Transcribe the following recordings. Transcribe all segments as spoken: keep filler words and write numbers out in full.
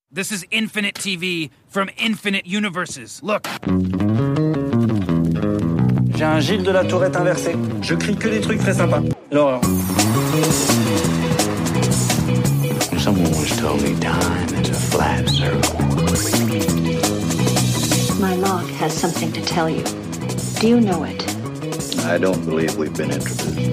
This is Infinite T V from Infinite Universes. Look. J'ai un Gilles de la Tourette inversé. Je crie que des trucs très sympas. L'horreur. Someone once told me time is a flat circle. My log has something to tell you. Do you know it? I don't believe we've been introduced.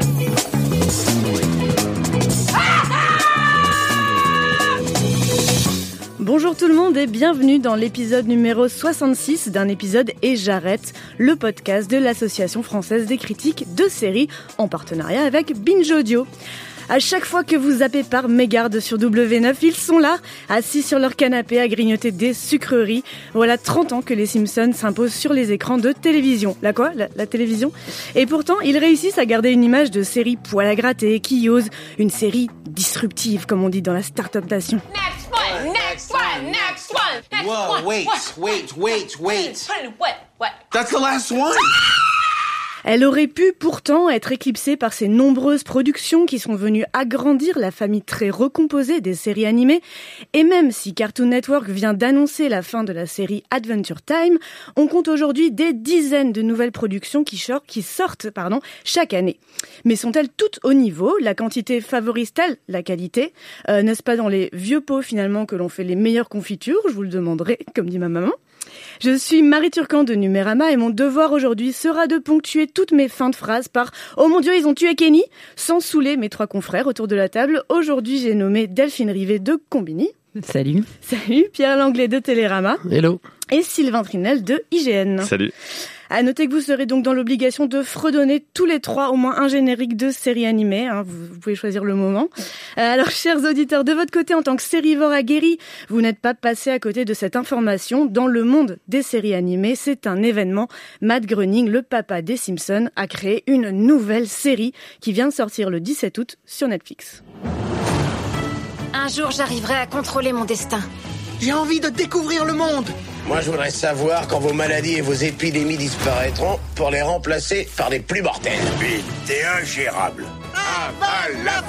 Bonjour tout le monde et bienvenue dans l'épisode numéro soixante-six d'un épisode Et j'arrête, le podcast de l'Association française des critiques de séries en partenariat avec Binge Audio. À chaque fois que vous zappez par mégarde sur W neuf, ils sont là, assis sur leur canapé à grignoter des sucreries. Voilà trente ans que les Simpsons s'imposent sur les écrans de télévision. La quoi ? La, la télévision ? Et pourtant, ils réussissent à garder une image de série poil à gratter, qui ose, une série disruptive, comme on dit dans la Startup Nation. Next one, next one, next one, next Whoa, one. wait, what? wait, wait, wait. What? What? That's the last one. Elle aurait pu pourtant être éclipsée par ses nombreuses productions qui sont venues agrandir la famille très recomposée des séries animées. Et même si Cartoon Network vient d'annoncer la fin de la série Adventure Time, on compte aujourd'hui des dizaines de nouvelles productions qui sortent pardon, chaque année. Mais sont-elles toutes au niveau ? La quantité favorise-t-elle la qualité ? euh, N'est-ce pas dans les vieux pots finalement que l'on fait les meilleures confitures ? Je vous le demanderai, comme dit ma maman. Je suis Marie Turcan de Numérama et mon devoir aujourd'hui sera de ponctuer toutes mes fins de phrases par « Oh mon Dieu, ils ont tué Kenny !» sans saouler mes trois confrères autour de la table. Aujourd'hui, j'ai nommé Delphine Rivet de Combini. Salut. Salut. Pierre Langlais de Télérama. Hello. Et Sylvain Trinel de I G N. Salut. À noter que vous serez donc dans l'obligation de fredonner tous les trois au moins un générique de série animée. Hein, vous, vous pouvez choisir le moment. Euh, alors, chers auditeurs, de votre côté, en tant que sérivore aguerri, vous n'êtes pas passé à côté de cette information. Dans le monde des séries animées, c'est un événement. Matt Groening, le papa des Simpsons, a créé une nouvelle série qui vient de sortir le dix-sept août sur Netflix. Un jour, j'arriverai à contrôler mon destin. J'ai envie de découvrir le monde. Moi, je voudrais savoir quand vos maladies et vos épidémies disparaîtront pour les remplacer par des plus mortelles. Vite, t'es ingérable. Avale la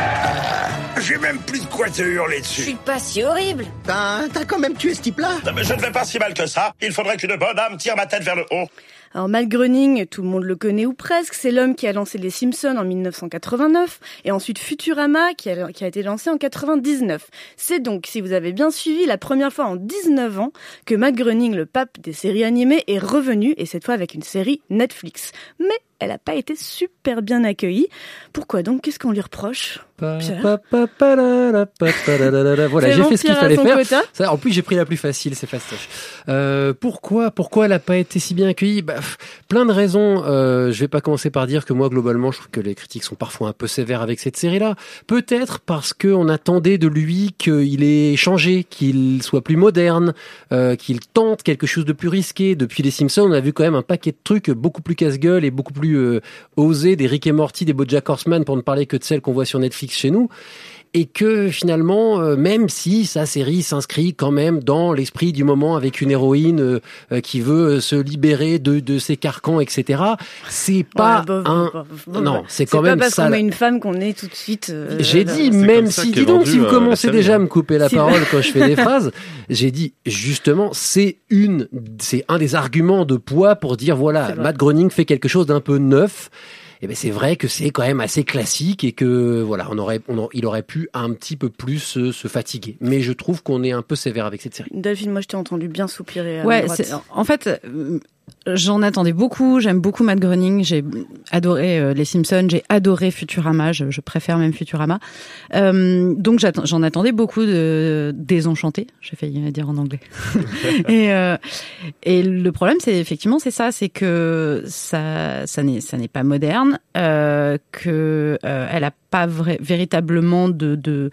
fête. J'ai même plus de quoi te hurler dessus. Je suis pas si horrible. Ben, t'as quand même tué ce type-là. Mais je ne vais pas si mal que ça. Il faudrait qu'une bonne âme tire ma tête vers le haut. Alors Matt Groening, tout le monde le connaît ou presque, c'est l'homme qui a lancé les Simpsons en dix-neuf cent quatre-vingt-neuf et ensuite Futurama qui a, qui a été lancé en quatre-vingt-dix-neuf. C'est donc, si vous avez bien suivi, la première fois en dix-neuf ans que Matt Groening, le pape des séries animées, est revenu et cette fois avec une série Netflix. Mais elle n'a pas été super bien accueillie. Pourquoi donc ? Qu'est-ce qu'on lui reproche ? Pa, pa, pa, pa, la, la, pa, pa, la, la, la. Voilà, j'ai fait ce qu'il fallait faire. Ça, en plus, j'ai pris la plus facile, c'est fastoche. Euh, pourquoi, pourquoi elle n'a pas été si bien accueillie ? Bah, plein de raisons. Euh, je vais pas commencer par dire que moi, globalement, je trouve que les critiques sont parfois un peu sévères avec cette série-là. Peut-être parce qu'on attendait de lui qu'il ait changé, qu'il soit plus moderne, euh, qu'il tente quelque chose de plus risqué. Depuis les Simpsons, on a vu quand même un paquet de trucs beaucoup plus casse-gueule et beaucoup plus euh, osés, des Rick et Morty, des BoJack Horseman, pour ne parler que de celles qu'on voit sur Netflix chez nous, et que finalement, euh, même si sa série s'inscrit quand même dans l'esprit du moment avec une héroïne euh, qui veut se libérer de, de ses carcans, et cetera, c'est pas ouais, bon, un... Bon, bon, non, c'est quand c'est même pas parce ça. qu'on met une femme qu'on est tout de suite... Euh, j'ai dit, même si... Dis donc, si vous commencez déjà à me couper la parole quand je fais des phrases, j'ai dit, justement, c'est une, c'est un des arguments de poids pour dire, voilà, Matt Groening fait quelque chose d'un peu neuf. Eh ben c'est vrai que c'est quand même assez classique et que voilà, on aurait, on, il aurait pu un petit peu plus se, se fatiguer. Mais je trouve qu'on est un peu sévère avec cette série. Delphine, moi je t'ai entendu bien soupirer. À ouais, c'est, en fait, euh, j'en attendais beaucoup. J'aime beaucoup Matt Groening. J'ai adoré euh, les Simpsons. J'ai adoré Futurama. Je, je préfère même Futurama. Euh, donc j'en attendais beaucoup de Désenchanté. J'ai failli dire en anglais. et, euh, et le problème, c'est effectivement c'est ça, c'est que ça, ça n'est, ça n'est pas moderne. Euh, que euh, elle a pas vrai, véritablement de, de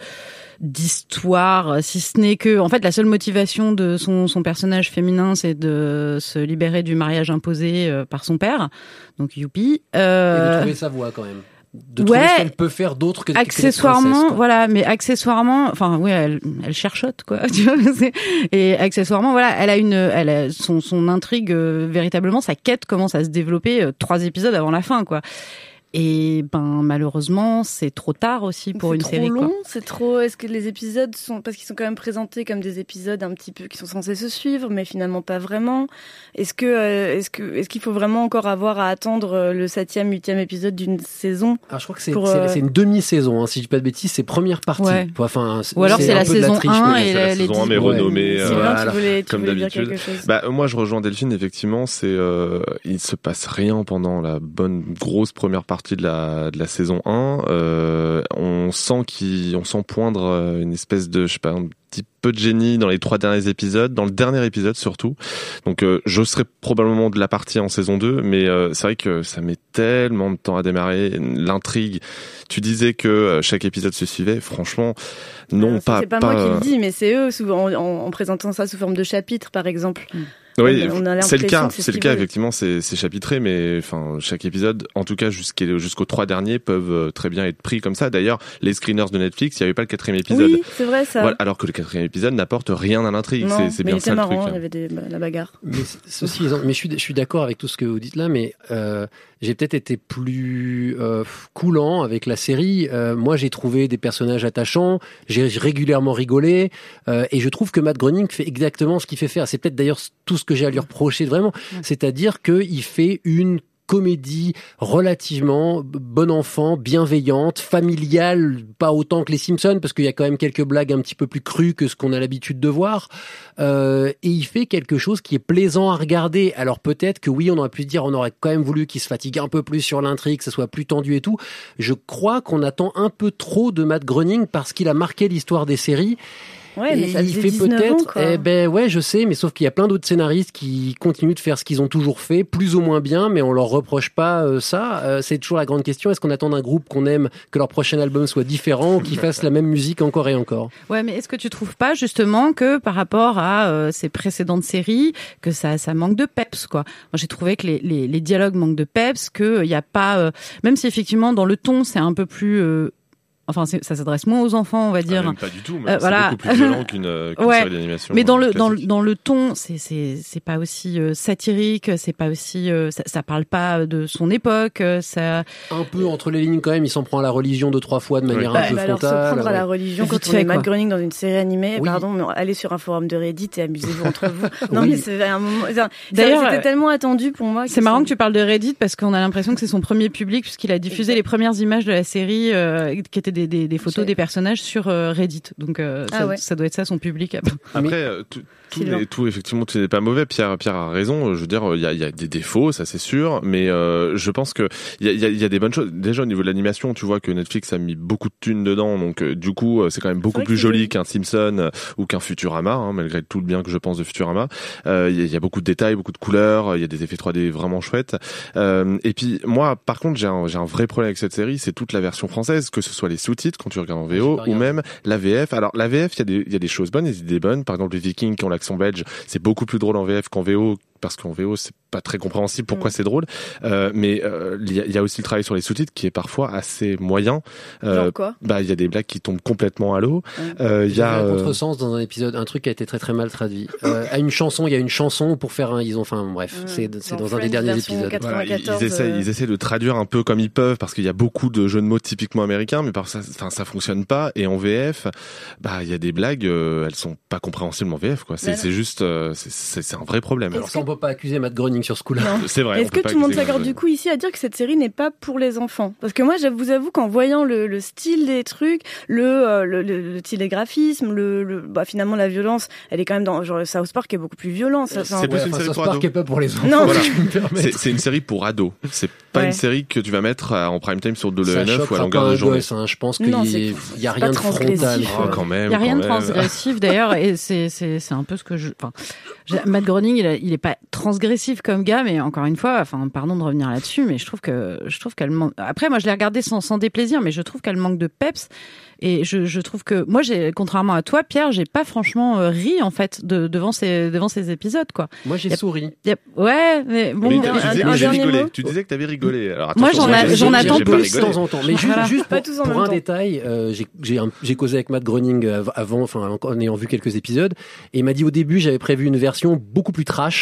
d'histoire, si ce n'est que, en fait, la seule motivation de son, son personnage féminin, c'est de se libérer du mariage imposé euh, par son père. Donc, youpi. Euh... Et de trouver sa voie, quand même. De trouver ouais, ce qu'elle peut faire d'autre que, accessoirement, que voilà, mais accessoirement, enfin, oui, elle, elle cherchote, quoi, tu vois, et accessoirement, voilà, elle a une, elle a son, son intrigue, euh, véritablement, sa quête commence à se développer euh, trois épisodes avant la fin, quoi. Et ben malheureusement, c'est trop tard aussi pour c'est une trop série. Long, quoi. C'est trop. Est-ce que les épisodes sont parce qu'ils sont quand même présentés comme des épisodes un petit peu qui sont censés se suivre, mais finalement pas vraiment. Est-ce que euh, est-ce que est-ce qu'il faut vraiment encore avoir à attendre le septième, huitième épisode d'une saison? Alors je crois que c'est, pour, c'est, euh... c'est une demi-saison, hein, si je dis pas de bêtises, c'est première partie. Ouais. Enfin, ou alors c'est, c'est la saison triche, un mais et c'est la les saison un mais renommée ouais. euh, voilà. tu voulais, tu comme voulais d'habitude. Dire quelque chose. Bah moi je rejoins Delphine, effectivement, c'est euh, il se passe rien pendant la bonne grosse première partie de la de la saison un. Euh, on sent qu'il, on sent poindre une espèce de, je sais pas, un petit peu de génie dans les trois derniers épisodes, dans le dernier épisode surtout. Donc euh, je serai probablement de la partie en saison deux, mais euh, c'est vrai que ça met tellement de temps à démarrer. L'intrigue, tu disais que euh, chaque épisode se suivait, franchement, non, euh, ça, pas... C'est pas, pas moi qui le dis, mais c'est eux, souvent, en, en, en présentant ça sous forme de chapitre, par exemple. Mm. Oui, on a c'est le cas, c'est, c'est le cas veulent. Effectivement, c'est, c'est chapitré, mais enfin chaque épisode, en tout cas jusqu'aux trois derniers, peuvent très bien être pris comme ça. D'ailleurs, les screeners de Netflix, il n'y avait pas le quatrième épisode. Oui, c'est vrai ça. Voilà, alors que le quatrième épisode n'apporte rien à l'intrigue. Non, c'est, c'est bien mais ça marrant, le truc. Il y avait des, bah, la bagarre. Mais ceci, mais je suis, je suis d'accord avec tout ce que vous dites là, mais euh, j'ai peut-être été plus euh, coulant avec la série. Euh, moi, j'ai trouvé des personnages attachants, j'ai régulièrement rigolé, euh, et je trouve que Matt Groening fait exactement ce qu'il fait faire. C'est peut-être d'ailleurs tout ce que j'ai à lui reprocher vraiment, c'est-à-dire qu'il fait une comédie relativement bon enfant, bienveillante, familiale, pas autant que les Simpsons, parce qu'il y a quand même quelques blagues un petit peu plus crues que ce qu'on a l'habitude de voir, euh, et il fait quelque chose qui est plaisant à regarder. Alors peut-être que oui, on aurait pu se dire, on aurait quand même voulu qu'il se fatigue un peu plus sur l'intrigue, que ça soit plus tendu et tout. Je crois qu'on attend un peu trop de Matt Groening parce qu'il a marqué l'histoire des séries. Ouais, mais et ça il fait peut-être, ans, eh ben ouais, je sais, mais sauf qu'il y a plein d'autres scénaristes qui continuent de faire ce qu'ils ont toujours fait, plus ou moins bien, mais on leur reproche pas euh, ça. Euh, c'est toujours la grande question. Est-ce qu'on attend d'un groupe qu'on aime que leur prochain album soit différent ou qu'ils fassent la même musique encore et encore? Ouais, mais est-ce que tu trouves pas justement que par rapport à euh, ces précédentes séries, que ça, ça manque de peps, quoi? Moi, j'ai trouvé que les, les, les dialogues manquent de peps, que il y a pas, euh, même si effectivement dans le ton c'est un peu plus euh, Enfin, c'est, ça s'adresse moins aux enfants, on va dire. Ah, même pas du tout, mais euh, c'est voilà. beaucoup plus violent qu'une, qu'une ouais. série d'animation. Mais dans le classique. dans le dans le ton, c'est c'est c'est pas aussi euh, satirique, c'est pas aussi euh, ça, ça parle pas de son époque, ça. Un peu entre les lignes quand même, il s'en prend à la religion deux trois fois de manière oui. un bah, peu bah frontale. Alors se prendre à la religion quand on est Matt Groening dans une série animée, oui. pardon, mais allez sur un forum de Reddit et amusez-vous entre vous. Non oui. mais c'est un moment. D'ailleurs, c'était tellement attendu pour moi. C'est marrant ça... que tu parles de Reddit parce qu'on a l'impression que c'est son premier public puisqu'il a diffusé exact. les premières images de la série euh, qui étaient des des, des photos des personnages sur euh, Reddit, donc euh, ah ça, ouais. ça doit être ça son public. Après, euh, tout, tout, n'est, tout effectivement, tout n'est pas mauvais. Pierre, Pierre a raison. Je veux dire, il y a, y a des défauts, ça c'est sûr, mais euh, je pense que il y a, y, a, y a des bonnes choses. Déjà au niveau de l'animation, tu vois que Netflix a mis beaucoup de thunes dedans, donc euh, du coup, c'est quand même beaucoup plus joli qu'un Simpson euh, ou qu'un Futurama, hein, malgré tout le bien que je pense de Futurama. Il euh, y, y a beaucoup de détails, beaucoup de couleurs, il y a des effets trois D vraiment chouettes. Euh, et puis moi, par contre, j'ai un, j'ai un vrai problème avec cette série, c'est toute la version française, que ce soit les sous-titres quand tu regardes en V O ou même la V F. Alors la V F, il y a des il y a des choses bonnes et des idées bonnes. Par exemple, les Vikings qui ont l'accent belge, c'est beaucoup plus drôle en V F qu'en V O, parce qu'en V O c'est pas très compréhensible pourquoi mmh. c'est drôle. Euh, mais il euh, y, y a aussi le travail sur les sous-titres qui est parfois assez moyen. Euh, Genre quoi ? Bah il y a des blagues qui tombent complètement à l'eau. Il mmh. euh, y a un euh... contresens dans un épisode, un truc qui a été très très mal traduit. Euh, à une chanson, il y a une chanson pour faire un, ils ont, enfin bref, mmh. c'est c'est dans, dans un des derniers épisodes. Voilà, ils, ils essaient euh... ils essaient de traduire un peu comme ils peuvent parce qu'il y a beaucoup de jeux de mots typiquement américains, mais par ça, enfin ça fonctionne pas. Et en V F, bah il y a des blagues, euh, elles sont pas compréhensibles en V F quoi. C'est, c'est juste, euh, c'est, c'est, c'est un vrai problème. Alors ça, on peut pas accuser Matt Groening sur ce coup-là. C'est vrai. Est-ce que tout le monde s'accorde du coup ici à dire que cette série n'est pas pour les enfants ? Parce que moi, je vous avoue qu'en voyant le, le style des trucs, le, euh, le, le, le style des graphismes, le, le, bah finalement la violence, elle est quand même dans genre South Park est beaucoup plus violent. Ça, c'est plus ouais, une enfin, série South pour Park ados. Est pas pour les enfants. Non, voilà. c'est, c'est une série pour ados. C'est pas ouais. une série que tu vas mettre en prime time sur W neuf ou à longueur de journée. Gosse, hein. Je pense qu'il y, y a rien de frontal. Oh, quand même. Il y a rien de transgressif d'ailleurs, et c'est c'est c'est un peu ce que je. Enfin, Matt Groening, il, a, il est pas transgressif comme gars, mais encore une fois, enfin, pardon de revenir là-dessus, mais je trouve que je trouve qu'elle manque. Après, moi, je l'ai regardée sans sans déplaisir, mais je trouve qu'elle manque de peps. Et je, je trouve que moi, j'ai, contrairement à toi, Pierre, j'ai pas franchement euh, ri en fait de, devant ces devant ces épisodes quoi. Moi, j'ai a, souri. A, ouais, mais bon. Mais tu, un, disais un que j'ai rigolé. mot. Tu disais que t'avais rigolé. Alors, moi, j'en, a, j'en attends plus de temps en temps. Mais juste, voilà. juste pour, pour un temps. détail, euh, j'ai j'ai, un, j'ai causé avec Matt Groening avant, enfin en ayant vu quelques épisodes, et il m'a dit au début, j'avais prévu une version beaucoup plus trash.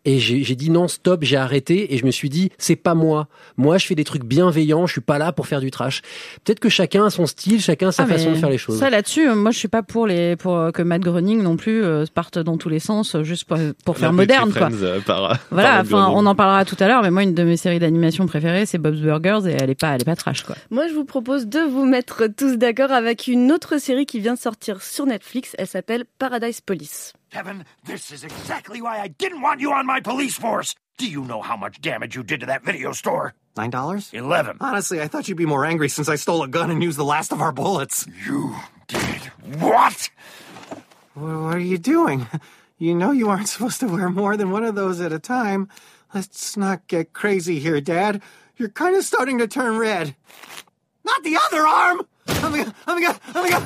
Et j'ai, j'ai dit non, stop, j'ai arrêté et je me suis dit, c'est pas moi. Moi, je fais des trucs bienveillants, je suis pas là pour faire du trash. Peut-être que chacun a son style, chacun a sa ah, façon de faire les choses. Ça, là-dessus, moi, je suis pas pour les, pour que Matt Groening non plus euh, parte dans tous les sens, juste pour, pour faire moderne, quoi. Euh, par, voilà, enfin, on en parlera tout à l'heure, mais moi, une de mes séries d'animation préférées, c'est Bob's Burgers et elle est pas, elle est pas trash, quoi. Moi, je vous propose de vous mettre tous d'accord avec une autre série qui vient de sortir sur Netflix. Elle s'appelle Paradise Police. Kevin, this is exactly why I didn't want you on my police force. Do you know how much damage you did to that video store? Nine dollars? Eleven. Honestly, I thought you'd be more angry since I stole a gun and used the last of our bullets. You did what? What are you doing? You know you aren't supposed to wear more than one of those at a time. Let's not get crazy here, Dad. You're kind of starting to turn red. Not the other arm! Oh my god, oh my god, oh my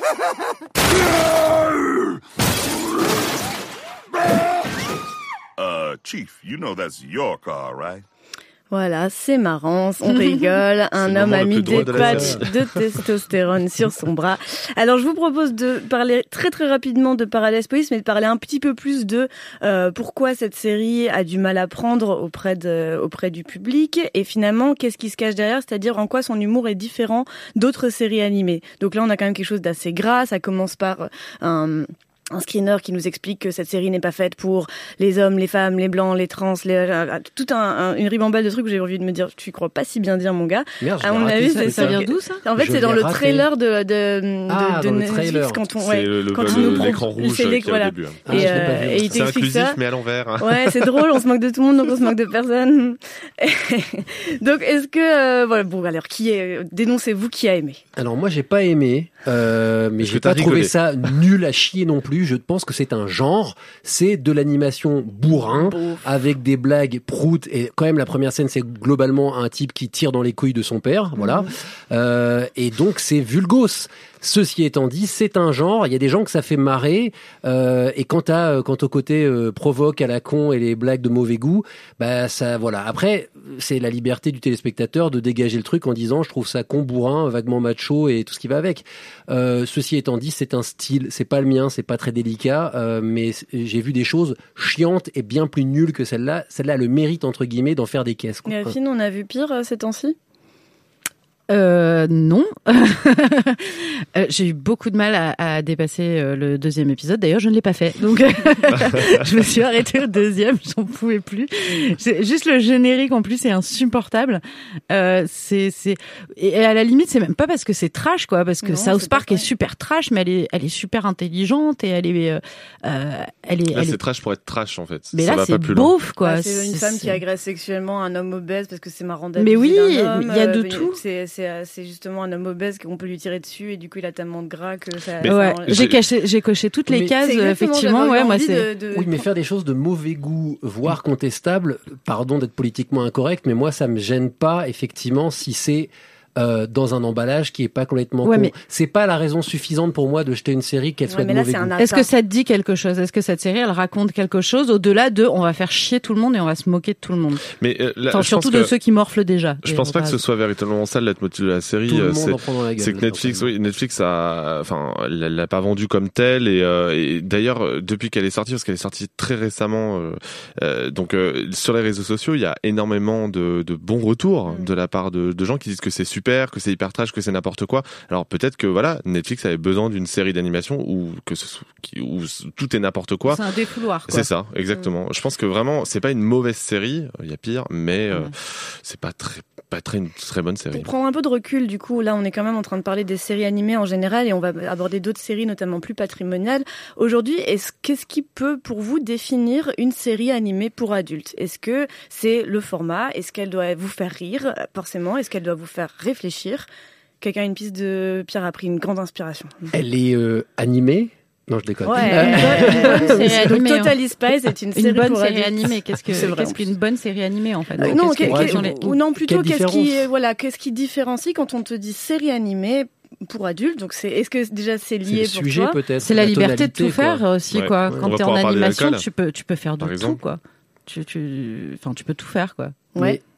god! uh, Chief, you know that's your car, right? Voilà, c'est marrant, on rigole. Un homme a mis des patchs de testostérone sur son bras. Alors, je vous propose de parler très très rapidement de Paradise Police, mais de parler un petit peu plus de euh, pourquoi cette série a du mal à prendre auprès de, auprès du public, et finalement, qu'est-ce qui se cache derrière, c'est-à-dire en quoi son humour est différent d'autres séries animées. Donc là, on a quand même quelque chose d'assez gras. Ça commence par un... un screener qui nous explique que cette série n'est pas faite pour les hommes, les femmes, les blancs, les trans, les, euh, tout un, un, une ribambelle de trucs où j'ai envie de me dire, tu crois pas si bien dire, mon gars. Merde, à mon avis, ça, ça vient d'où, ça? En fait, je c'est dans le raté. trailer de, de, ah, de, de Netflix quand on, c'est ouais, le, quand le, on le, nous l'écran rouge qui est voilà. au début. Ah, et, euh, et il c'est t'explique inclusif, ça. mais à l'envers. Ouais, c'est drôle, on se moque de tout le monde, donc on se moque de personne. Donc, est-ce que, euh, voilà, bon, alors, qui est, dénoncez-vous qui a aimé? Alors, moi, j'ai pas aimé, euh, mais Est-ce j'ai que t'as pas trouvé rigolé ça nul à chier non plus. Je pense que c'est un genre. C'est de l'animation bourrin, Bouf. avec des blagues proutes, et quand même la première scène c'est globalement un type qui tire dans les couilles de son père, voilà. Mmh. Euh, et donc c'est vulgos. Ceci étant dit, c'est un genre. Il y a des gens que ça fait marrer, euh, et quant à quant au côté euh, provoque à la con et les blagues de mauvais goût, bah ça voilà. Après, c'est la liberté du téléspectateur de dégager le truc en disant je trouve ça con, bourrin, vaguement macho et tout ce qui va avec. Euh, ceci étant dit, c'est un style, c'est pas le mien, c'est pas très délicat, euh, mais j'ai vu des choses chiantes et bien plus nulles que celle-là. Celle-là a le mérite entre guillemets d'en faire des caisses. Et Delphine, on a vu pire euh, ces temps-ci? Euh, non. euh, j'ai eu beaucoup de mal à, à dépasser euh, le deuxième épisode. D'ailleurs, je ne l'ai pas fait. Donc, je me suis arrêtée au deuxième. J'en pouvais plus. C'est, juste le générique, en plus, c'est insupportable. Euh, c'est, c'est, et à la limite, c'est même pas parce que c'est trash, quoi. Parce que non, South Park est super trash, mais elle est, elle est super intelligente et elle est, euh, elle est, là, elle c'est est... trash pour être trash, en fait. Mais ça là, va c'est pas plus beauf, quoi. Bah, c'est une c'est, femme c'est... qui agresse sexuellement un homme obèse parce que c'est marrant d'abuser Mais oui, d'un homme. il y a de euh, tout. C'est, c'est, c'est justement un homme obèse qu'on peut lui tirer dessus et du coup il a tellement de gras que ça. Mais ça ouais, en... j'ai caché, j'ai coché toutes les mais cases. Effectivement, ouais, moi c'est. De, de... Oui, mais faire des choses de mauvais goût, voire contestables. Pardon d'être politiquement incorrect, mais moi ça me gêne pas effectivement si c'est Euh, dans un emballage qui est pas complètement ouais, con. Mais... C'est pas la raison suffisante pour moi de jeter une série qu'elle ouais, soit de là, mauvais goût. Est-ce que ça te dit quelque chose? Est-ce que cette série elle raconte quelque chose au-delà de on va faire chier tout le monde et on va se moquer de tout le monde? Mais euh, là, enfin, surtout de que... ceux qui morflent déjà. Je pense pas que ce soit véritablement ça le leitmotiv de la série. Tout le monde c'est, en prend dans la gueule, c'est que Netflix, oui, Netflix a, enfin, elle l'a pas vendu comme tel et, euh, et d'ailleurs depuis qu'elle est sortie, parce qu'elle est sortie très récemment, euh, euh, donc euh, sur les réseaux sociaux, il y a énormément de, de bons retours mmh. de la part de, de gens qui disent que c'est super, que c'est hyper trash, que c'est n'importe quoi. Alors peut-être que voilà, Netflix avait besoin d'une série d'animation où que ce soit, où tout est n'importe quoi. C'est un défouloir, quoi. C'est ça, exactement. Mmh. Je pense que vraiment, c'est pas une mauvaise série. Il y a pire, mais mmh. euh, c'est pas très pas très une très bonne série. Pour prendre un peu de recul, du coup, là, on est quand même en train de parler des séries animées en général et on va aborder d'autres séries, notamment plus patrimoniales. Aujourd'hui, est-ce, qu'est-ce qui peut, pour vous, définir une série animée pour adultes? Est-ce que c'est le format? Est-ce qu'elle doit vous faire rire, forcément? Est-ce qu'elle doit vous faire réfléchir? Quelqu'un a une piste de... Pierre a pris une grande inspiration. Elle est euh, animée? Non, je déconne. Ouais, une bonne, une bonne série animée. Donc, Totally Spies est une série une bonne pour série adultes. animée. Qu'est-ce que, c'est qu'est-ce qu'une bonne série animée, en fait? Euh, non, qu'est-ce qu'est, que, qu'est, les... ou non, plutôt, Quelle qu'est-ce qui, voilà, qu'est-ce qui différencie quand on te dit série animée pour adultes? Donc, c'est, est-ce que déjà c'est lié c'est pour sujet, toi? peut-être. C'est la, la liberté de tout quoi. faire aussi, ouais. quoi. Ouais. Quand on t'es va en animation, l'alcool, tu peux, tu peux faire de tout, exemple. quoi. Tu, tu, enfin, tu peux tout faire, quoi. Ouais.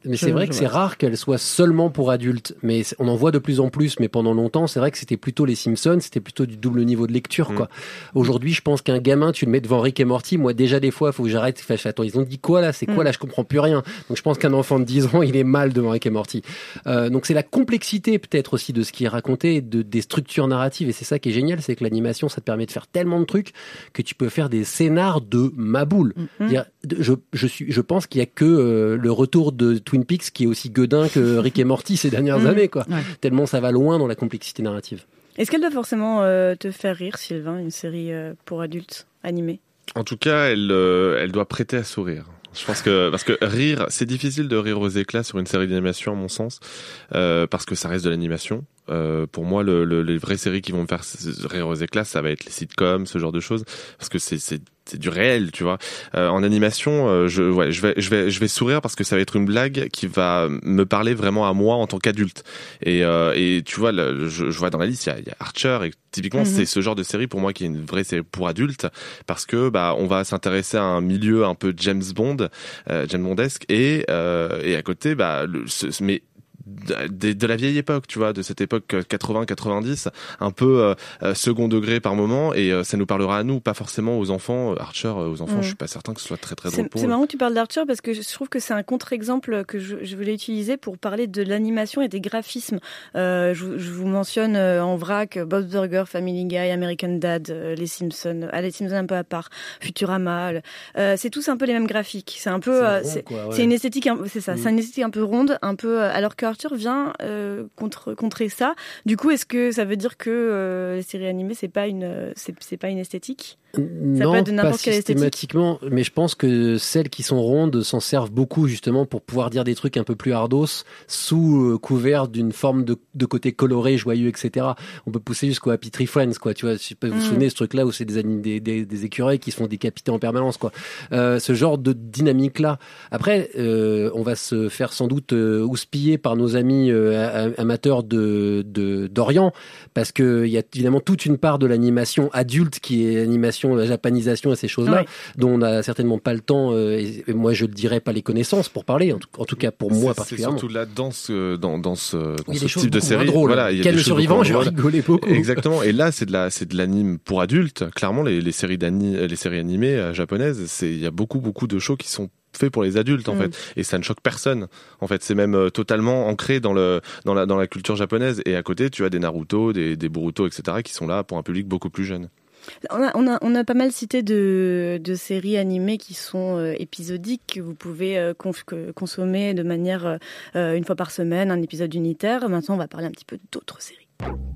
mais je, c'est vrai je que vois. c'est rare qu'elle soit seulement pour adultes, mais on en voit de plus en plus. Mais pendant longtemps, c'est vrai que c'était plutôt les Simpsons, c'était plutôt du double niveau de lecture, mmh. quoi. Aujourd'hui, je pense qu'un gamin, tu le mets devant Rick et Morty, moi déjà des fois, il faut que j'arrête. Enfin, attends, ils ont dit quoi là? C'est quoi mmh. là? Je comprends plus rien. Donc je pense qu'un enfant de dix ans, il est mal devant Rick et Morty. Euh, donc c'est la complexité peut-être aussi de ce qui est raconté, de des structures narratives, et c'est ça qui est génial, c'est que l'animation, ça te permet de faire tellement de trucs que tu peux faire des scénars de ma boule. Mmh. Je, je suis, je pense qu'il y a que euh, le retour de Twin Peaks qui est aussi gueudin que Rick et Morty ces dernières mmh. années, quoi. Ouais. Tellement ça va loin dans la complexité narrative. Est-ce qu'elle doit forcément euh, te faire rire, Sylvain, une série euh, pour adultes animée? En tout cas, elle, euh, elle doit prêter à sourire. Je pense que parce que rire, c'est difficile de rire aux éclats sur une série d'animation, à mon sens, euh, parce que ça reste de l'animation. Euh, pour moi, le, le, les vraies séries qui vont me faire rire aux éclats, ça va être les sitcoms, ce genre de choses, parce que c'est c'est c'est du réel, tu vois. Euh, en animation, euh, je ouais, je vais je vais je vais sourire parce que ça va être une blague qui va me parler vraiment à moi en tant qu'adulte. Et euh, et tu vois, le, je, je vois dans la liste, il y a, il y a Archer, et typiquement mm-hmm. c'est ce genre de série pour moi qui est une vraie série pour adultes, parce que bah on va s'intéresser à un milieu un peu James Bond, euh, James Bondesque, et euh, et à côté bah le, ce, mais De, de la vieille époque, tu vois, de cette époque quatre-vingts quatre-vingt-dix, un peu euh, second degré par moment, et euh, ça nous parlera à nous, pas forcément aux enfants. Archer, euh, aux enfants, mmh. je suis pas certain que ce soit très très drôle pour eux. C'est marrant que tu parles d'Archer parce que je trouve que c'est un contre-exemple que je, je voulais utiliser pour parler de l'animation et des graphismes. Euh, je, je vous mentionne euh, en vrac Bob's Burgers, Family Guy, American Dad, euh, les Simpsons, ah, les Simpsons un peu à part, Futurama. Euh, c'est tous un peu les mêmes graphiques. C'est un peu, c'est, euh, rond, c'est, quoi, ouais. c'est une esthétique, c'est ça, mmh. c'est une esthétique un peu ronde, un peu, alors que Archer vient euh, contre contrer ça. Du coup, est-ce que ça veut dire que euh, les séries animées c'est pas une c'est, c'est pas une esthétique? Ça non, peut être de n'importe pas quelle systématiquement, esthétique. Mais je pense que celles qui sont rondes s'en servent beaucoup justement pour pouvoir dire des trucs un peu plus hardos sous euh, couvert d'une forme de, de côté coloré, joyeux, et cetera. On peut pousser jusqu'au Happy Tree Friends, quoi. Tu vois, je sais pas, vous vous mm. souvenez ce truc-là où c'est des, des, des, des écureuils qui se font décapiter en permanence, quoi. Euh, ce genre de dynamique-là. Après, euh, on va se faire sans doute euh, houspiller par nos amis euh, amateurs de, de d'Orient, parce que il y a évidemment toute une part de l'animation adulte qui est l'animation, la japanisation et ces choses-là, oui. dont on n'a certainement pas le temps, euh, et, et moi je le dirais pas les connaissances pour parler, en tout, en tout cas pour moi c'est, particulièrement. C'est surtout là dans ce, dans, dans ce, dans ce type de série. Drôle. Voilà, il y a Quel des le survivant, je rigolais beaucoup. Exactement. Et là, c'est de la, c'est de l'anime pour adultes. Clairement, les, les séries d'ani, les séries animées euh, japonaises, c'est, il y a beaucoup, beaucoup de shows qui sont fait pour les adultes en mmh. fait, et ça ne choque personne en fait, c'est même euh, totalement ancré dans le dans la dans la culture japonaise. Et à côté tu as des Naruto, des des Boruto, etc., qui sont là pour un public beaucoup plus jeune. On a, on a, on a pas mal cité de, de séries animées qui sont euh, épisodiques, que vous pouvez euh, conf, que, consommer de manière euh, une fois par semaine, un épisode unitaire. Maintenant on va parler un petit peu d'autres séries.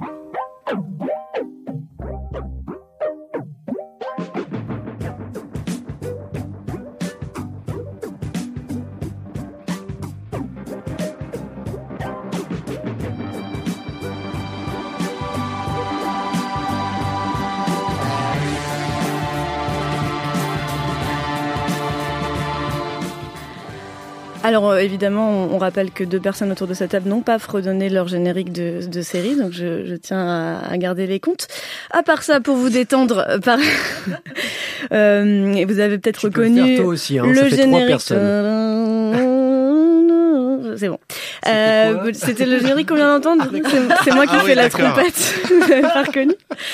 Alors euh, évidemment, on, on rappelle que deux personnes autour de cette table n'ont pas fredonné leur générique de, de série, donc je, je tiens à, à garder les comptes. À part ça, pour vous détendre, par... euh, vous avez peut-être tu reconnu peux le, faire toi aussi, hein, le ça fait générique. Trois personnes. C'est bon. C'était, euh, c'était le générique qu'on vient d'entendre. Ah, c'est, c'est moi qui ah, fais oui, la d'accord. trompette. Vous n'avez pas reconnu.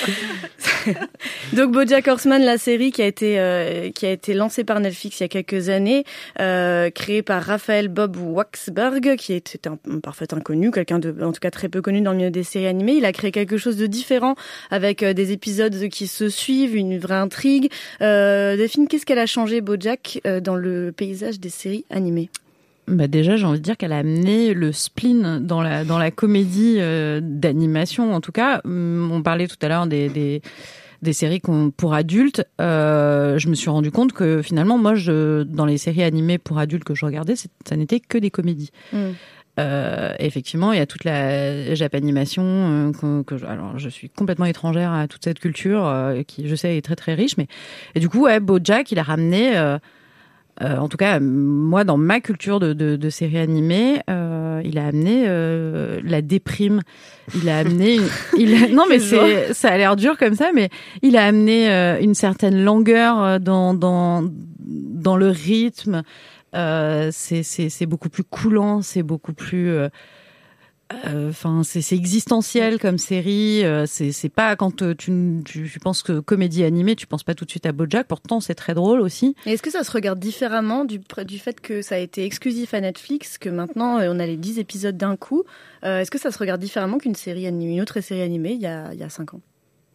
Donc BoJack Horseman, la série qui a été euh, qui a été lancée par Netflix il y a quelques années, euh, créée par Raphaël Bob Waksberg, qui était un, un parfait inconnu, quelqu'un de, en tout cas très peu connu dans le milieu des séries animées. Il a créé quelque chose de différent avec euh, des épisodes qui se suivent, une vraie intrigue. Euh, Delphine, qu'est-ce qu'elle a changé BoJack euh, dans le paysage des séries animées? Bah déjà, j'ai envie de dire qu'elle a amené le spleen dans la dans la comédie euh, d'animation. En tout cas, on parlait tout à l'heure des des, des séries qu'on, pour adultes. Euh, je me suis rendu compte que finalement, moi, je dans les séries animées pour adultes que je regardais, c'est, ça n'était que des comédies. Mm. Euh, effectivement, il y a toute la japanimation. Euh, que, que je, alors, je suis complètement étrangère à toute cette culture euh, qui, je sais, est très très riche. Mais et du coup, ouais, BoJack, il a ramené. Euh, Euh, en tout cas, moi, dans ma culture de, de, de séries animées, euh, il a amené euh, la déprime. Il a amené, une, il a, non mais c'est, ça a l'air dur comme ça, mais il a amené euh, une certaine langueur dans dans dans le rythme. Euh, c'est, c'est, c'est beaucoup plus coulant, c'est beaucoup plus... Euh, Enfin, euh, c'est, c'est existentiel comme série. Euh, c'est, c'est pas quand euh, tu, tu, tu penses que comédie animée, tu penses pas tout de suite à BoJack. Pourtant, c'est très drôle aussi. Et est-ce que ça se regarde différemment du, du fait que ça a été exclusif à Netflix, que maintenant on a les dix épisodes d'un coup. Euh, est-ce que ça se regarde différemment qu'une série animée, une autre série animée il y a il y a cinq ans?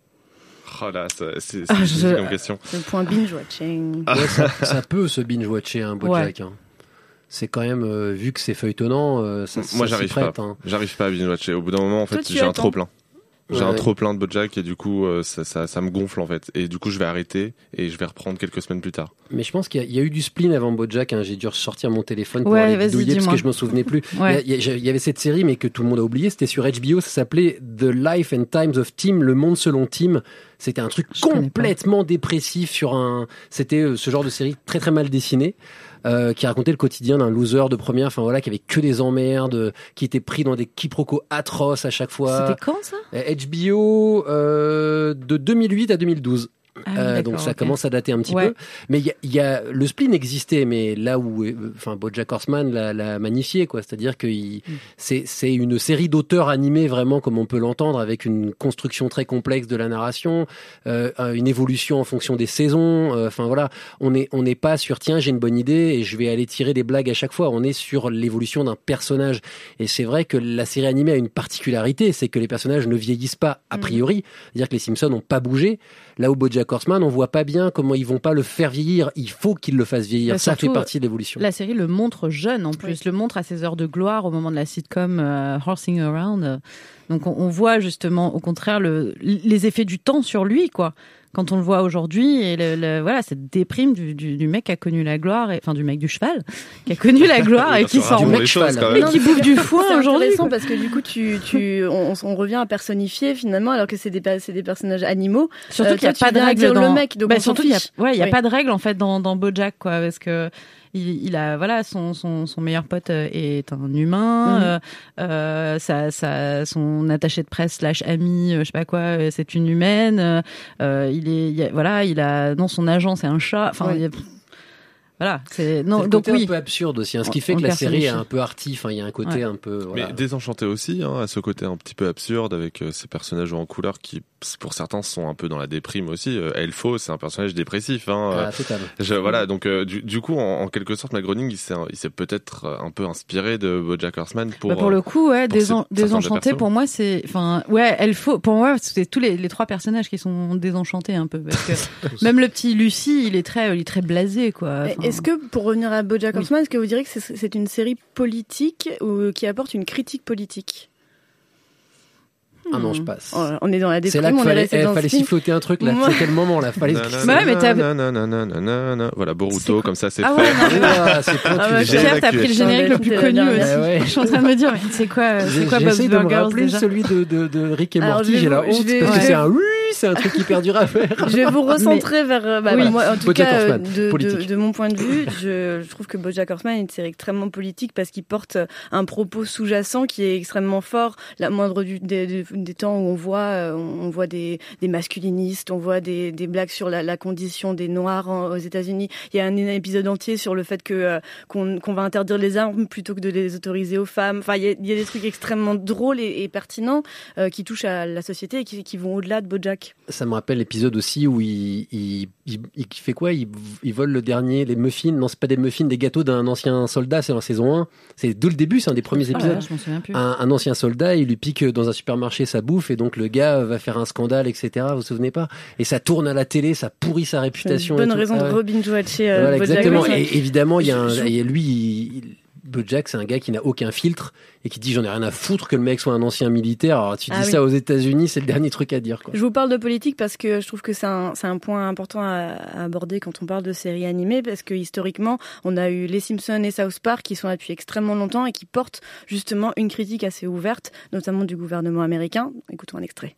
Oh là, c'est, c'est, c'est ah, je... comme question. Le point binge watching. Ouais, ça, ça peut se binge watcher un BoJack. Ouais. Hein. C'est quand même, euh, vu que c'est feuilletonnant, euh, ça, moi ça j'arrive prête, pas. Hein. J'arrive pas à binge-watcher. Au bout d'un moment, en fait, Toi, j'ai un trop plein. J'ai ouais. un trop plein de BoJack et du coup, euh, ça, ça, ça me gonfle en fait. Et du coup, je vais arrêter et je vais reprendre quelques semaines plus tard. Mais je pense qu'il y a, il y a eu du spleen avant BoJack. Hein. J'ai dû ressortir mon téléphone pour ouais, aller bidouiller parce que je m'en souvenais plus. ouais. il, y a, il y avait cette série, mais que tout le monde a oublié. C'était sur H B O. Ça s'appelait The Life and Times of Tim, Le Monde selon Tim. C'était un truc je complètement dépressif sur un. C'était ce genre de série très très mal dessinée. Euh, qui racontait le quotidien d'un loser de première, enfin voilà, qui avait que des emmerdes, qui était pris dans des quiproquos atroces à chaque fois. C'était quand ça? H B O euh, de deux mille huit à deux mille douze. Ah, euh, donc ça okay. commence à dater un petit ouais. peu, mais il y a, y a le spleen existait, mais là où, enfin, BoJack Horseman l'a, l'a magnifié, quoi. C'est-à-dire que il, mm. c'est, c'est une série d'auteurs animés vraiment comme on peut l'entendre, avec une construction très complexe de la narration, euh, une évolution en fonction des saisons. Enfin euh, voilà, on est on n'est pas sur tiens j'ai une bonne idée et je vais aller tirer des blagues à chaque fois. On est sur l'évolution d'un personnage. Et c'est vrai que la série animée a une particularité, c'est que les personnages ne vieillissent pas a priori. Mm. C'est-à-dire que les Simpsons n'ont pas bougé. Là où BoJack Horseman, on voit pas bien comment ils vont pas le faire vieillir. Il faut qu'ils le fassent vieillir. Bah, ça fait partie de l'évolution. La série le montre jeune en plus, oui. le montre à ses heures de gloire au moment de la sitcom euh, Horsing Around. Donc on, on voit justement, au contraire, le, les effets du temps sur lui, quoi. Quand on le voit aujourd'hui, et le, le, voilà, cette déprime du, du, du mec qui a connu la gloire, et, enfin du mec du cheval, qui a connu la gloire et qui s'en mec cheval, mais qui bouffe du foin c'est aujourd'hui. C'est intéressant parce que du coup, tu, tu, on, on revient à personnifier finalement, alors que c'est des, c'est des personnages animaux. Surtout euh, qu'il n'y a pas de règle dans le mec, donc bah, on surtout il y a, ouais, il y a oui. pas de règle en fait dans, dans BoJack, quoi, parce que. Il, il a voilà son son son meilleur pote est un humain, mmh. euh, euh, sa sa son attaché de presse slash ami, je sais pas quoi, c'est une humaine. Euh, il est il a, voilà il a non son agent c'est un chat. Enfin ouais. voilà c'est non c'est le donc côté oui un peu absurde aussi, hein, ce qui fait on que la série est un peu arty. Enfin il y a un côté ouais. un peu. Voilà. Mais Désenchanté aussi, hein, à ce côté un petit peu absurde avec euh, ces personnages en couleur qui pour certains sont un peu dans la déprime aussi. Euh, Elfo, c'est un personnage dépressif. Hein, ah, totalement. Je, voilà, donc euh, du, du coup, en, en quelque sorte, Matt Groening, il s'est, il s'est peut-être un peu inspiré de BoJack Horseman pour. Bah pour le coup, ouais, pour Désen- ces, Désenchanté pour moi, c'est, enfin, ouais, Elfo, pour moi, c'est tous les, les trois personnages qui sont désenchantés un peu, parce que même le petit Lucie, il est très, il est très blasé, quoi. Enfin... Est-ce que pour revenir à BoJack Horseman, oui. est-ce que vous diriez que c'est, c'est une série politique ou qui apporte une critique politique? Ah non, je passe. Oh, on est dans la déprime, c'est là qu'il on fallait, est resté eh, dans fallait siffloter un truc là. C'était quel moment là? Fallait. Ouais, mais t'as. Voilà, Boruto, comme ça, c'est ah fait. Ouais, ah, c'est ah ouais, Pierre, t'as pris le générique le plus connu aussi. Ouais. Je suis en train de me dire, mais c'est quoi, c'est quoi Bob's Burgers déjà? J'essaie de me rappeler celui de, de, de Rick et Morty. J'ai la honte parce que c'est un oui, c'est un truc hyper dur à faire. Je vais vous recentrer vers. Bah, oui. moi, en tout cas, de, de, de mon point de vue, je, je trouve que BoJack Horseman est une série extrêmement politique parce qu'il porte un propos sous-jacent qui est extrêmement fort. La moindre du, des, des temps où on voit, on voit des, des masculinistes, on voit des, des blagues sur la, la condition des Noirs en, aux États-Unis. Il y a un épisode entier sur le fait que qu'on, qu'on va interdire les armes plutôt que de les autoriser aux femmes. Enfin, il y a, il y a des trucs extrêmement drôles et, et pertinents euh, qui touchent à la société et qui, qui vont au-delà de BoJack. Ça me rappelle l'épisode aussi où il, il, il, il fait quoi il, il vole le dernier, les muffins. Non, c'est pas des muffins, des gâteaux d'un ancien soldat. C'est en saison un. C'est dès le début, c'est un des premiers ah épisodes. Ouais, je m'en souviens plus. Un, un ancien soldat, il lui pique dans un supermarché sa bouffe et donc le gars va faire un scandale, et cetera. Vous vous souvenez pas? Et ça tourne à la télé, ça pourrit sa réputation. C'est une bonne et raison tout. de ah, re-binge-watcher euh, voilà, BoJack. exactement. Et évidemment, il y a un, et lui, il, BoJack, c'est un gars qui n'a aucun filtre et qui dit j'en ai rien à foutre que le mec soit un ancien militaire. Alors tu dis ah, ça oui. aux États-Unis, c'est le dernier truc à dire, quoi. Je vous parle de politique parce que je trouve que c'est un, c'est un point important à, à aborder quand on parle de séries animées, parce que historiquement, on a eu les Simpsons et South Park qui sont là depuis extrêmement longtemps et qui portent justement une critique assez ouverte, notamment du gouvernement américain. Écoutons un extrait.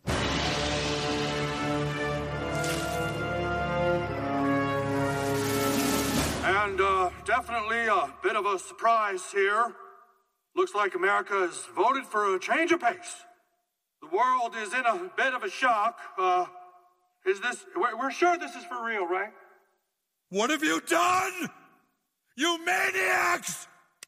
And uh, definitely a bit of a surprise here. Looks like America has voted for a change of pace. The world is in a bit of a shock. Uh, is this... We're, we're sure this is for real, right? What have you done? You maniacs!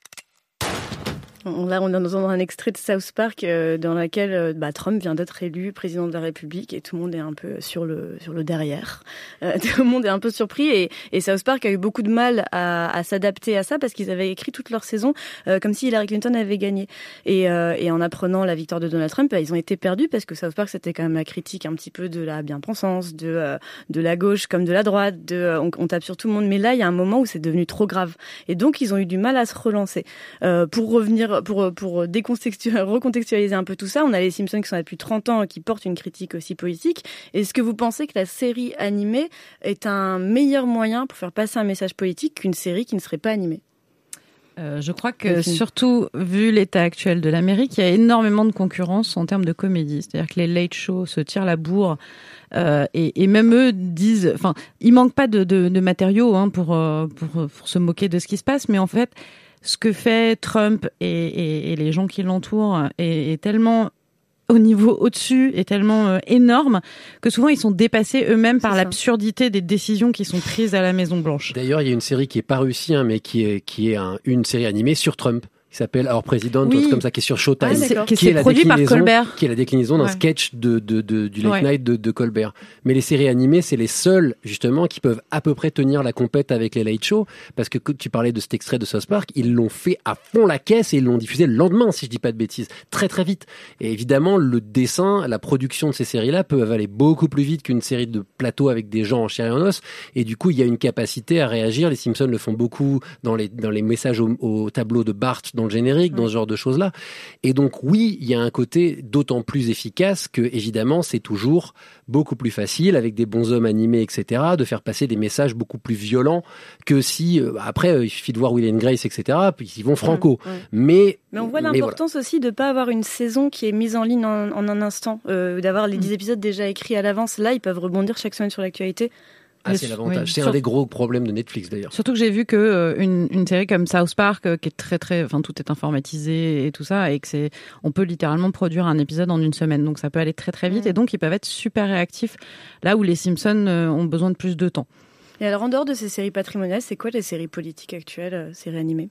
Là, on est dans un extrait de South Park euh, dans lequel euh, bah, Trump vient d'être élu président de la République et tout le monde est un peu sur le sur le derrière. Euh, tout le monde est un peu surpris et, et South Park a eu beaucoup de mal à, à s'adapter à ça parce qu'ils avaient écrit toute leur saison euh, comme si Hillary Clinton avait gagné. Et, euh, et en apprenant la victoire de Donald Trump, bah, ils ont été perdus parce que South Park c'était quand même la critique un petit peu de la bien-pensance, de euh, de la gauche comme de la droite. De euh, on, on tape sur tout le monde. Mais là, il y a un moment où c'est devenu trop grave et donc ils ont eu du mal à se relancer. Euh, pour revenir Pour, pour décontextualiser, recontextualiser un peu tout ça, on a les Simpsons qui sont là depuis trente ans qui portent une critique aussi politique. Est-ce que vous pensez que la série animée est un meilleur moyen pour faire passer un message politique qu'une série qui ne serait pas animée ? Euh, je crois que surtout, vu l'état actuel de l'Amérique, il y a énormément de concurrence en termes de comédie. C'est-à-dire que les late shows se tirent la bourre euh, et, et même eux disent... Enfin, il manque pas de, de, de matériaux hein, pour, pour, pour se moquer de ce qui se passe, mais en fait... Ce que fait Trump et, et, et les gens qui l'entourent est, est tellement au niveau au-dessus, est tellement euh, énorme que souvent ils sont dépassés eux-mêmes par l'absurdité des décisions qui sont prises à la Maison-Blanche. D'ailleurs, il y a une série qui est pas réussie, hein, mais qui est, qui est un, une série animée sur Trump. Qui s'appelle Our President, oui. ou comme ça, qui est sur Showtime, ah, c'est, qui, qui est la produit par Colbert, qui est la déclinaison d'un ouais. sketch de, de, de du Late ouais. Night de, de Colbert. Mais les séries animées, c'est les seules justement qui peuvent à peu près tenir la compète avec les Late Show, parce que tu parlais de cet extrait de South Park, ils l'ont fait à fond la caisse et ils l'ont diffusé le lendemain, si je dis pas de bêtises, très très vite. Et évidemment, le dessin, la production de ces séries-là peuvent aller beaucoup plus vite qu'une série de plateau avec des gens en chair et en os. Et du coup, il y a une capacité à réagir. Les Simpsons le font beaucoup dans les dans les messages au, au tableau de Bart dans le générique, mmh. dans ce genre de choses-là. Et donc, oui, il y a un côté d'autant plus efficace que, évidemment, c'est toujours beaucoup plus facile, avec des bons hommes animés, et cetera, de faire passer des messages beaucoup plus violents que si, euh, après, il suffit de voir Will and Grace, et cetera, puis ils vont franco. Mmh, mmh. Mais, mais on voit l'importance voilà. aussi de ne pas avoir une saison qui est mise en ligne en, en un instant, euh, d'avoir les dix mmh. épisodes déjà écrits à l'avance. Là, ils peuvent rebondir chaque semaine sur l'actualité. Ah, c'est l'avantage. Oui, c'est sur... un des gros problèmes de Netflix, d'ailleurs. Surtout que j'ai vu que euh, une, une série comme South Park, euh, qui est très très, enfin tout est informatisé et tout ça, et que c'est, on peut littéralement produire un épisode en une semaine, donc ça peut aller très très vite, mmh. et donc ils peuvent être super réactifs. Là où les Simpsons euh, ont besoin de plus de temps. Et alors en dehors de ces séries patrimoniales, c'est quoi les séries politiques actuelles, euh, séries animées?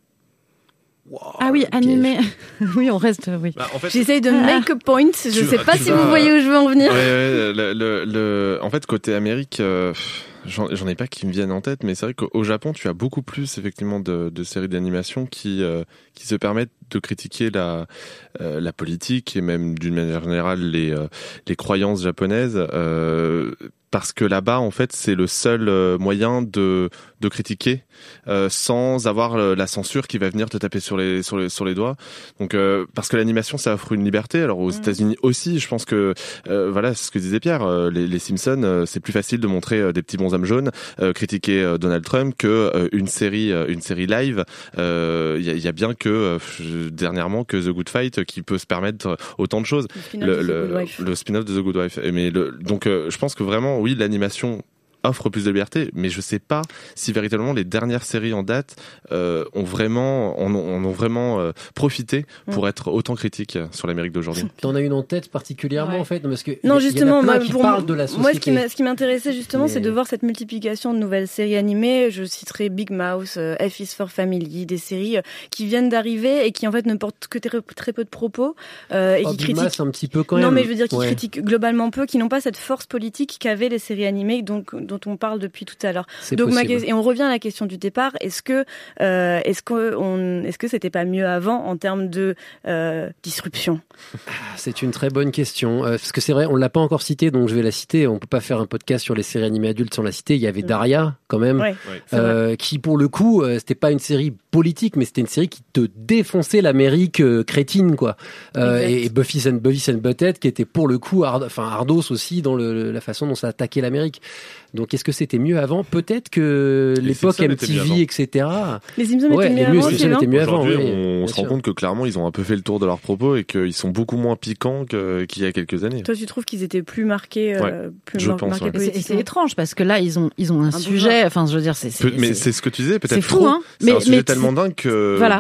Wow, ah oui, animé. Oui, on reste. Oui. Bah, en fait, j'essaye de make a point. Je ne sais pas si vas, vous voyez où je veux en venir. Ouais, ouais, le, le, le, en fait, côté Amérique, euh, j'en, j'en ai pas qui me viennent en tête, mais c'est vrai qu'au Japon, tu as beaucoup plus effectivement de, de séries d'animation qui euh, qui se permettent de critiquer la euh, la politique et même d'une manière générale les euh, les croyances japonaises. Euh, Parce que là-bas, en fait, c'est le seul euh, moyen de de critiquer euh, sans avoir euh, la censure qui va venir te taper sur les sur les sur les doigts. Donc, euh, parce que l'animation, ça offre une liberté. Alors aux mmh. États-Unis aussi, je pense que euh, voilà, c'est ce que disait Pierre. Euh, les, les Simpsons, euh, c'est plus facile de montrer euh, des petits bonshommes jaunes euh, critiquer euh, Donald Trump que euh, une série euh, une série live. Il euh, y, a, y a bien que euh, dernièrement que The Good Fight qui peut se permettre autant de choses. Le, le, le, le spin-off de The Good Wife. Mais le, donc, euh, je pense que vraiment oui, l'animation offre plus de liberté, mais je sais pas si véritablement les dernières séries en date euh, ont vraiment, en ont, en ont vraiment euh, profité pour mmh. être autant critiques sur l'Amérique d'aujourd'hui. T'en as une en tête particulièrement ouais. en fait, parce que non y, justement, y en a plein moi, qui pour parlent de la société. Moi, ce qui, m'a, ce qui m'intéressait justement, mais... c'est de voir cette multiplication de nouvelles séries animées. Je citerai Big Mouth, euh, F is for Family, des séries euh, qui viennent d'arriver et qui en fait ne portent que très, très peu de propos euh, et oh, qui Big critiquent. Mouth, un petit peu quand même. Non, mais je veux dire qui ouais. critiquent globalement peu, qui n'ont pas cette force politique qu'avaient les séries animées, donc dont on parle depuis tout à l'heure. C'est Donc, ma, possible. et on revient à la question du départ. Est-ce que, euh, est-ce que, on, est-ce que c'était pas mieux avant en termes de euh, disruption? C'est une très bonne question. Euh, parce que c'est vrai, on l'a pas encore cité, donc je vais la citer. On peut pas faire un podcast sur les séries animées adultes sans la citer. Il y avait mmh. Daria, quand même, ouais, euh, qui pour le coup, euh, c'était pas une série politique, mais c'était une série qui te défonçait l'Amérique euh, crétine, quoi. Euh, et, et Buffy and Buffy and Butthead, qui était pour le coup, hard, enfin Ardos aussi dans le, la façon dont ça attaquait l'Amérique. Donc, est-ce que c'était mieux avant? Peut-être que les l'époque M T V, et cetera. Les Simpsons ouais, étaient mieux les avant. Les Simpsons étaient mieux avant. Aujourd'hui, oui, on, on se rend compte que clairement, ils ont un peu fait le tour de leurs propos et qu'ils sont beaucoup moins piquants que, qu'il y a quelques années. Toi, tu trouves qu'ils étaient plus marqués, ouais, euh, plus je mar- pense, marqués ouais. politiquement. Et c'est étrange parce que là, ils ont, ils ont un, un sujet. Enfin, je veux dire, c'est. c'est Peu, mais c'est, c'est ce que tu disais, peut-être c'est fou, trop. hein. C'est mais, un sujet mais tellement dingue que. Voilà.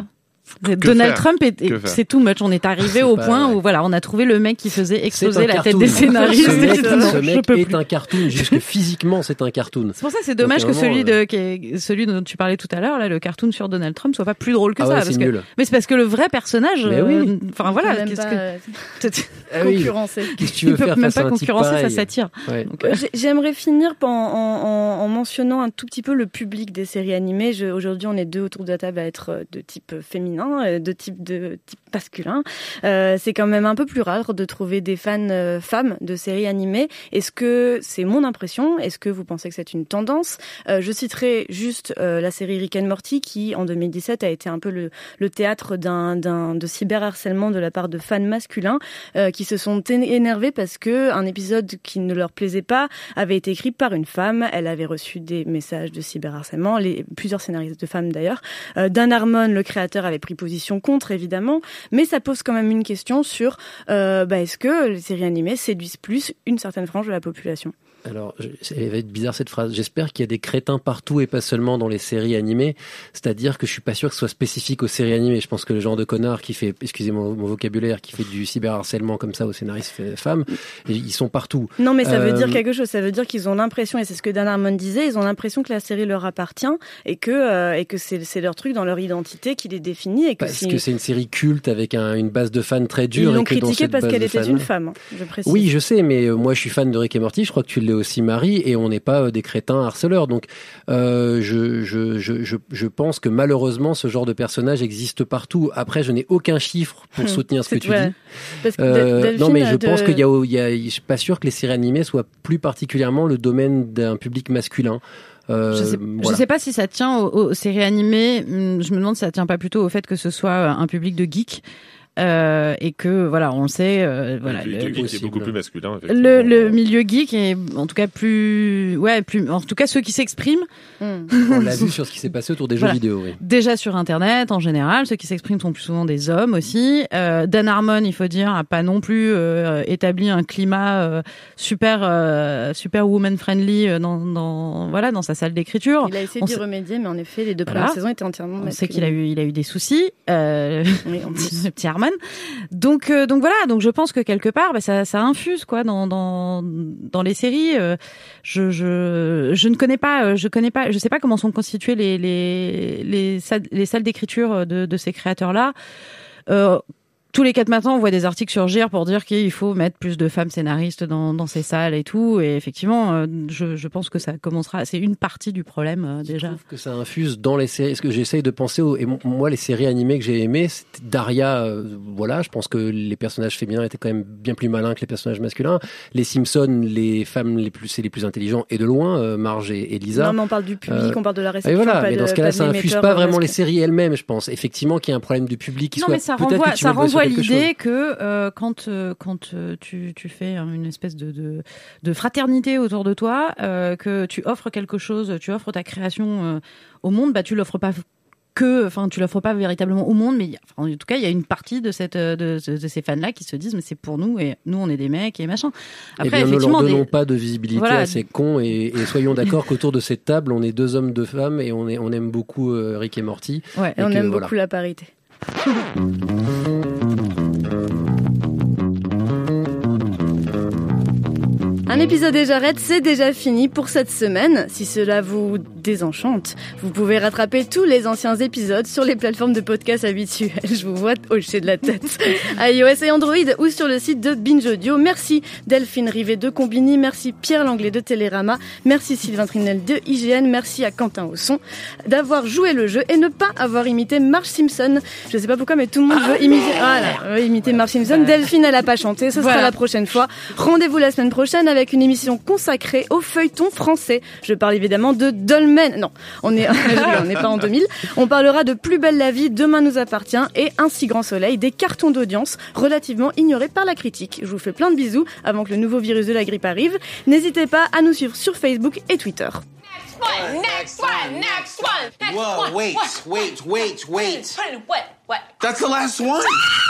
Donald faire Trump, est, est, c'est too much. On est arrivé au pas, point ouais. où voilà, on a trouvé le mec qui faisait exploser la tête des scénaristes. Ce mec, ce mec est plus. un cartoon, juste physiquement, c'est un cartoon. C'est pour ça que c'est dommage Donc, que celui, de, qui est, celui dont tu parlais tout à l'heure, là, le cartoon sur Donald Trump, soit pas plus drôle que ah ça. Ouais, parce c'est que, nul. Mais c'est parce que le vrai personnage, enfin oui. euh, voilà, qu'est-ce pas, que euh, concurrencer. Qu'est-ce que tu veux faire même face pas à un concurrencer, type ça s'attire. Ouais. Donc, euh... J'aimerais finir en, en, en mentionnant un tout petit peu le public des séries animées. Je, aujourd'hui, on est deux autour de la table à être de type féminin, de type de type masculin. Euh, c'est quand même un peu plus rare de trouver des fans euh, femmes de séries animées. Est-ce que c'est mon impression? Est-ce que vous pensez que c'est une tendance? euh, Je citerai juste euh, la série Rick and Morty qui, en deux mille dix-sept, a été un peu le, le théâtre d'un, d'un, de cyberharcèlement de la part de fans masculins euh, qui se sont énervés parce que un épisode qui ne leur plaisait pas avait été écrit par une femme. Elle avait reçu des messages de cyberharcèlement, les, plusieurs scénaristes de femmes d'ailleurs. Euh, Dan Harmon, le créateur, avait pris position contre, évidemment, mais ça pose quand même une question sur euh, bah, est-ce que les séries animées séduisent plus une certaine frange de la population? Alors, ça va être bizarre cette phrase. J'espère qu'il y a des crétins partout et pas seulement dans les séries animées. C'est-à-dire que je suis pas sûr que ce soit spécifique aux séries animées. Je pense que le genre de connard qui fait, excusez-moi mon vocabulaire, qui fait du cyberharcèlement comme ça aux scénaristes femmes, ils sont partout. Non, mais ça euh... veut dire quelque chose. Ça veut dire qu'ils ont l'impression, et c'est ce que Dan Harmon disait, ils ont l'impression que la série leur appartient et que euh, et que c'est c'est leur truc dans leur identité qui les définit et que parce si... que c'est une série culte avec un, une base de fans très dure. Ils l'ont et que critiqué parce qu'elle était fans... une femme. Je précise. Oui, je sais, mais moi je suis fan de Rick et Morty. Je crois que tu l'es aussi, Marie, et on n'est pas euh, des crétins harceleurs. Donc, euh, je, je, je, je, je pense que malheureusement, ce genre de personnage existe partout. Après, je n'ai aucun chiffre pour soutenir ce c'est que tu ouais. dis. Parce que euh, Delphine non, mais je de... pense qu'il y a, il y a, je suis pas sûr que les séries animées soient plus particulièrement le domaine d'un public masculin. Euh, je sais, voilà. je sais pas si ça tient aux, aux séries animées. Je me demande si ça tient pas plutôt au fait que ce soit un public de geeks. Euh, et que voilà, on le sait, euh, voilà, le, le, le geek est beaucoup plus masculin. Le, le milieu geek est en tout cas plus, ouais, plus, en tout cas ceux qui s'expriment. Mm. On l'a vu sur ce qui s'est passé autour des voilà. jeux vidéo. Oui. Déjà sur Internet, en général, ceux qui s'expriment sont plus souvent des hommes aussi. Euh, Dan Harmon, il faut dire, a pas non plus euh, établi un climat euh, super, euh, super woman friendly dans, dans, voilà, dans sa salle d'écriture. Il a essayé on d'y sait... remédier, mais en effet, les deux premières voilà. saisons étaient entièrement masculines. On sait qu'il a eu, il a eu des soucis. Euh... Oui, en plus. Le petit Harmon. Donc, euh, donc voilà. Donc je pense que quelque part, bah, ça, ça infuse quoi dans dans dans les séries. Euh, je je je ne connais pas, je connais pas, je sais pas comment sont constituées les les les salles, les salles d'écriture de de ces créateurs là. Euh, Tous les quatre matins, on voit des articles surgir pour dire qu'il faut mettre plus de femmes scénaristes dans, dans ces salles et tout. Et effectivement, je, je pense que ça commencera. C'est une partie du problème euh, déjà. Je trouve que ça infuse dans les séries. Ce que j'essaye de penser, au, et moi, les séries animées que j'ai aimées, c'était Daria. Euh, voilà, je pense que les personnages féminins étaient quand même bien plus malins que les personnages masculins. Les Simpsons, les femmes les plus, c'est les plus intelligents et de loin, euh, Marge et, et Lisa. Non, mais on parle du public, euh, on parle de la réception. Et voilà, pas mais de, dans ce cas-là, ça infuse pas vraiment masculin. les séries elles-mêmes, je pense. Effectivement, qu'il y a un problème du public qui non, soit mais ça peut-être renvoie, que tu ça renvoie l'idée que euh, quand euh, quand euh, tu tu fais une espèce de de, de fraternité autour de toi, euh, que tu offres quelque chose, tu offres ta création euh, au monde, bah tu l'offres pas que, enfin tu l'offres pas véritablement au monde, mais enfin, en tout cas il y a une partie de cette de, de, de ces fans là qui se disent mais c'est pour nous et nous on est des mecs et machin. Après, eh bien, effectivement, ne leur donnons des... pas de visibilité voilà. à ces cons et, et soyons d'accord qu'autour de cette table on est deux hommes, deux femmes et on est on aime beaucoup euh, Rick et Morty. Ouais, et, et on que, aime voilà. beaucoup la parité. Un épisode déjà raide, c'est déjà fini pour cette semaine. Si cela vous désenchante, vous pouvez rattraper tous les anciens épisodes sur les plateformes de podcast habituelles. Je vous vois hocher de la tête. iOS et Android ou sur le site de Binge Audio. Merci Delphine Rivet de Combini. Merci Pierre Langlais de Télérama. Merci Sylvain Trinel de I G N. Merci à Quentin Ausson d'avoir joué le jeu et ne pas avoir imité Marge Simpson. Je sais pas pourquoi, mais tout le monde veut imiter, voilà, veut imiter Marge Simpson. Delphine, elle a pas chanté. Ce sera voilà. la prochaine fois. Rendez-vous la semaine prochaine avec une émission consacrée au feuilleton français. Je parle évidemment de Dolmen. Non, on est, on n'est pas en deux mille. On parlera de Plus belle la vie, Demain nous appartient et Un si grand soleil, des cartons d'audience relativement ignorés par la critique. Je vous fais plein de bisous avant que le nouveau virus de la grippe arrive. N'hésitez pas à nous suivre sur Facebook et Twitter. Next one, next one, next one, next Whoa, one. wait, what? wait, wait, wait. What? What? That's the last one.